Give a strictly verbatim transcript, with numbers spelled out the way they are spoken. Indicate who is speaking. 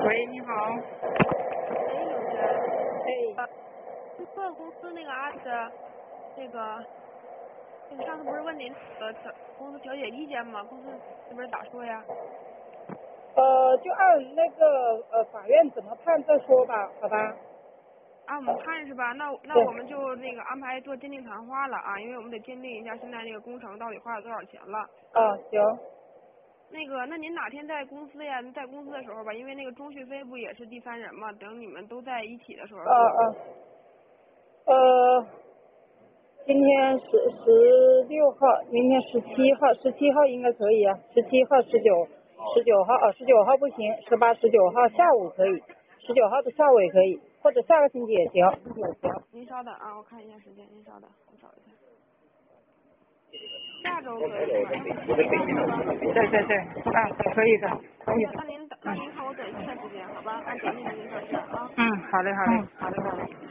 Speaker 1: 喂，你好。
Speaker 2: 哎，有事。
Speaker 1: 哎。
Speaker 2: 问公司那个案子，那个，那个上次不是问您呃调公司调解意见吗？公司这边咋说呀？
Speaker 1: 呃，就按那个呃法院怎么判再说吧，好吧？
Speaker 2: 啊，我们判是吧？那那
Speaker 1: 对
Speaker 2: 我们就那个安排做鉴定谈话了啊，因为我们得鉴定一下现在那个工程到底花了多少钱了。
Speaker 1: 哦，行。
Speaker 2: 那个，那您哪天在公司呀？在公司的时候吧，因为那个钟旭飞不也是第三人嘛？等你们都在一起的时候。
Speaker 1: 啊啊。呃，今天十十六号，明天十七号，十七号应该可以啊。十七号、十九、十九号，哦，十九号不行，十八、十九号下午可以，十九号的下午也可以，或者下个星期也行。
Speaker 2: 您稍等啊，我看一下时间，您稍等，我找一下。下周可以是吧？要不十七号好吧？
Speaker 1: 对对对，啊，可以的，可以。
Speaker 2: 那那您那您看我短信的时间好吧？按短信给您上线啊。
Speaker 1: 嗯，好嘞好嘞。
Speaker 2: 好的好的。